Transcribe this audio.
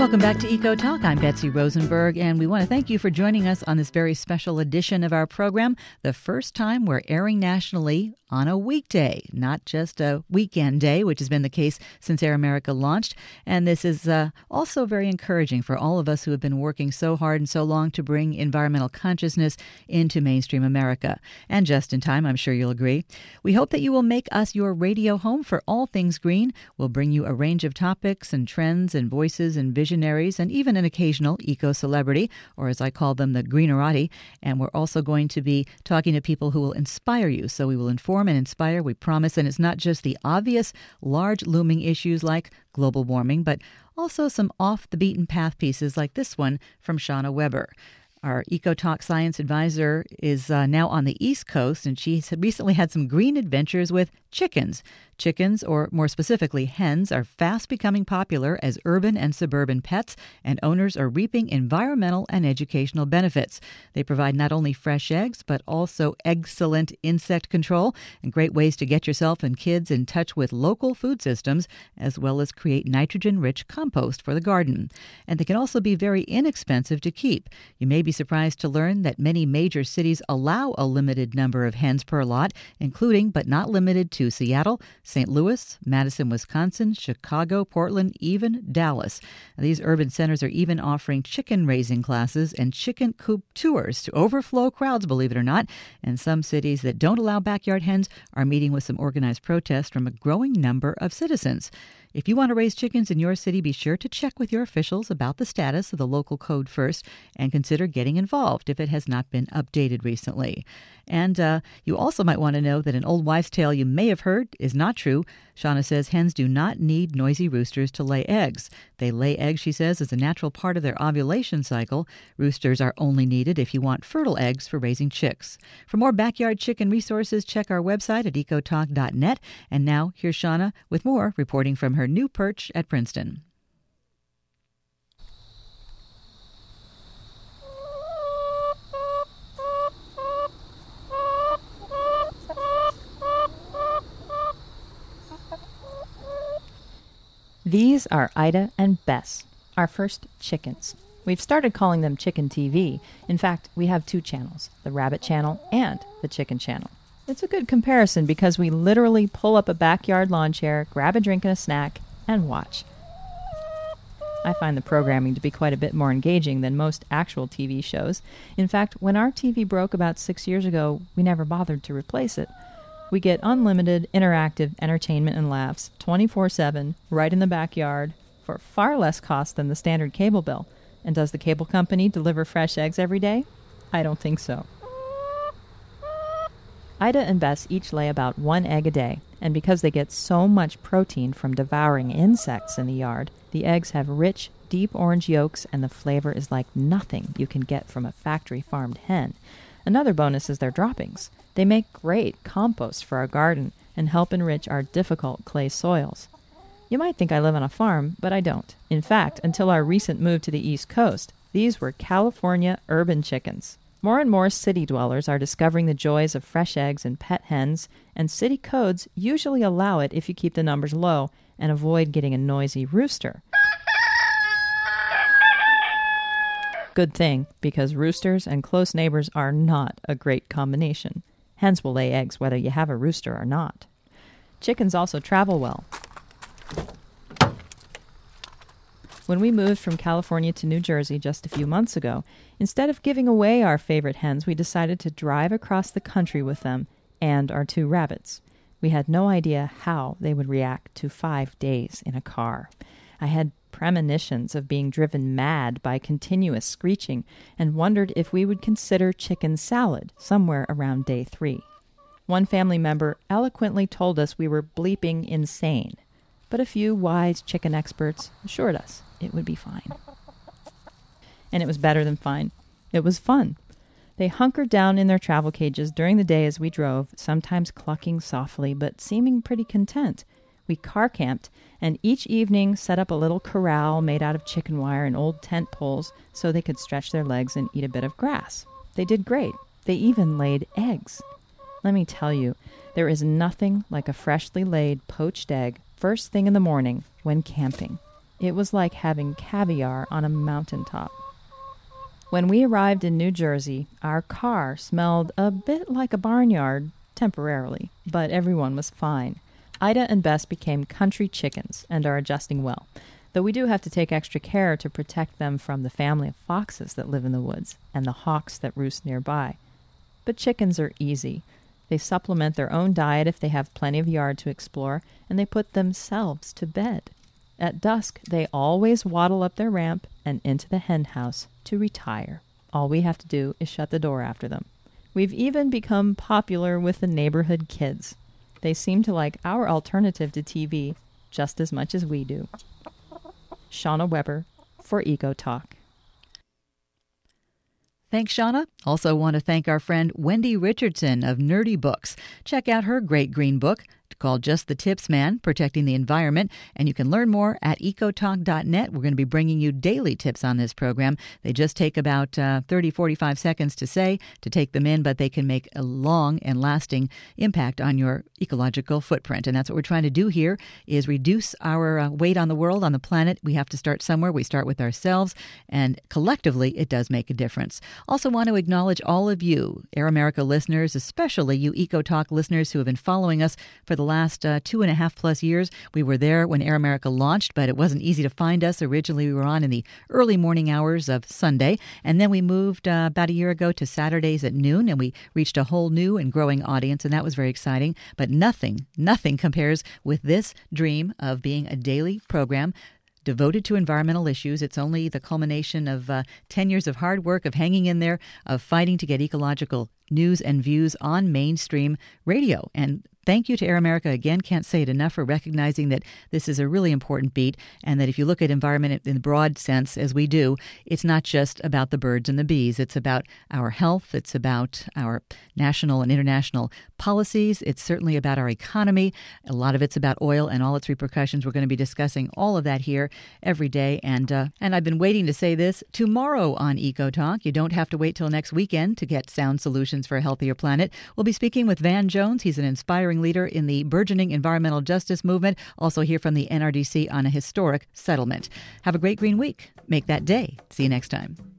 Welcome back to Eco Talk. I'm Betsy Rosenberg, and we want to thank you for joining us on this very special edition of our program. The first time we're airing nationally on a weekday, not just a weekend day, which has been the case since Air America launched. And this is also very encouraging for all of us who have been working so hard and so long to bring environmental consciousness into mainstream America. And just in time, I'm sure you'll agree. We hope that you will make us your radio home for all things green. We'll bring you a range of topics and trends and voices and visionaries and even an occasional eco-celebrity, or as I call them, the greenerati. And we're also going to be talking to people who will inspire you. So we will inform and inspire, we promise. And it's not just the obvious, large looming issues like global warming, but also some off-the-beaten-path pieces like this one from Shauna Weber. Our EcoTalk science advisor is now on the East Coast, and she's recently had some green adventures with chickens. Chickens, or more specifically hens, are fast becoming popular as urban and suburban pets, and owners are reaping environmental and educational benefits. They provide not only fresh eggs, but also excellent insect control and great ways to get yourself and kids in touch with local food systems, as well as create nitrogen-rich compost for the garden. And they can also be very inexpensive to keep. You may be surprised to learn that many major cities allow a limited number of hens per lot, including but not limited to Seattle, St. Louis, Madison, Wisconsin, Chicago, Portland, even Dallas. These urban centers are even offering chicken raising classes and chicken coop tours to overflow crowds, believe it or not. And some cities that don't allow backyard hens are meeting with some organized protest from a growing number of citizens. If you want to raise chickens in your city, be sure to check with your officials about the status of the local code first and consider getting involved if it has not been updated recently. And you also might want to know that an old wives' tale you may have heard is not true. Shauna says hens do not need noisy roosters to lay eggs. They lay eggs, she says, as a natural part of their ovulation cycle. Roosters are only needed if you want fertile eggs for raising chicks. For more backyard chicken resources, check our website at ecotalk.net. And now, here's Shauna with more, reporting from her new perch at Princeton. These are Ida and Bess, our first chickens. We've started calling them Chicken TV. In fact, we have two channels, the Rabbit Channel and the Chicken Channel. It's a good comparison because we literally pull up a backyard lawn chair, grab a drink and a snack, and watch. I find the programming to be quite a bit more engaging than most actual TV shows. In fact, when our TV broke about 6 years ago, we never bothered to replace it. We get unlimited interactive entertainment and laughs 24/7 right in the backyard for far less cost than the standard cable bill. And does the cable company deliver fresh eggs every day? I don't think so. Ida and Bess each lay about 1 egg a day, and because they get so much protein from devouring insects in the yard, the eggs have rich, deep orange yolks, and the flavor is like nothing you can get from a factory-farmed hen. Another bonus is their droppings. They make great compost for our garden and help enrich our difficult clay soils. You might think I live on a farm, but I don't. In fact, until our recent move to the East Coast, these were California urban chickens. More and more city dwellers are discovering the joys of fresh eggs and pet hens, and city codes usually allow it if you keep the numbers low and avoid getting a noisy rooster. Good thing, because roosters and close neighbors are not a great combination. Hens will lay eggs whether you have a rooster or not. Chickens also travel well. When we moved from California to New Jersey just a few months ago, instead of giving away our favorite hens, we decided to drive across the country with them and our 2 rabbits. We had no idea how they would react to 5 days in a car. I had premonitions of being driven mad by continuous screeching and wondered if we would consider chicken salad somewhere around day 3. One family member eloquently told us we were bleeping insane, but a few wise chicken experts assured us it would be fine. And it was better than fine. It was fun. They hunkered down in their travel cages during the day as we drove, sometimes clucking softly but seeming pretty content. We car camped, and each evening set up a little corral made out of chicken wire and old tent poles so they could stretch their legs and eat a bit of grass. They did great. They even laid eggs. Let me tell you, there is nothing like a freshly laid poached egg first thing in the morning when camping. It was like having caviar on a mountaintop. When we arrived in New Jersey, our car smelled a bit like a barnyard, temporarily, but everyone was fine. Ida and Bess became country chickens and are adjusting well, though we do have to take extra care to protect them from the family of foxes that live in the woods and the hawks that roost nearby. But chickens are easy. They supplement their own diet if they have plenty of yard to explore, and they put themselves to bed. At dusk, they always waddle up their ramp and into the hen house to retire. All we have to do is shut the door after them. We've even become popular with the neighborhood kids. They seem to like our alternative to TV just as much as we do. Shauna Weber for EcoTalk. Thanks, Shauna. Also want to thank our friend Wendy Richardson of Nerdy Books. Check out her great green book called Just the Tips Man, Protecting the Environment, and you can learn more at ecotalk.net. We're going to be bringing you daily tips on this program. They just take about 30, 45 seconds to say, to take them in, but they can make a long and lasting impact on your ecological footprint. And that's what we're trying to do here, is reduce our weight on the world, on the planet. We have to start somewhere. We start with ourselves, and collectively, it does make a difference. Also want to acknowledge all of you, Air America listeners, especially you EcoTalk listeners who have been following us for the last 2.5+ years. We were there when Air America launched, but it wasn't easy to find us. Originally, we were on in the early morning hours of Sunday, and then we moved about a year ago to Saturdays at noon, and we reached a whole new and growing audience, and that was very exciting. But nothing compares with this dream of being a daily program devoted to environmental issues. It's only the culmination of 10 years of hard work, of hanging in there, of fighting to get ecological news and views on mainstream radio. And thank you to Air America again. Can't say it enough for recognizing that this is a really important beat, and that if you look at environment in the broad sense, as we do, it's not just about the birds and the bees. It's about our health. It's about our national and international policies. It's certainly about our economy. A lot of it's about oil and all its repercussions. We're going to be discussing all of that here every day. And I've been waiting to say this tomorrow on EcoTalk. You don't have to wait till next weekend to get sound solutions for a healthier planet. We'll be speaking with Van Jones. He's an inspiring leader in the burgeoning environmental justice movement. Also hear from the NRDC on a historic settlement. Have a great green week. Make that day. See you next time.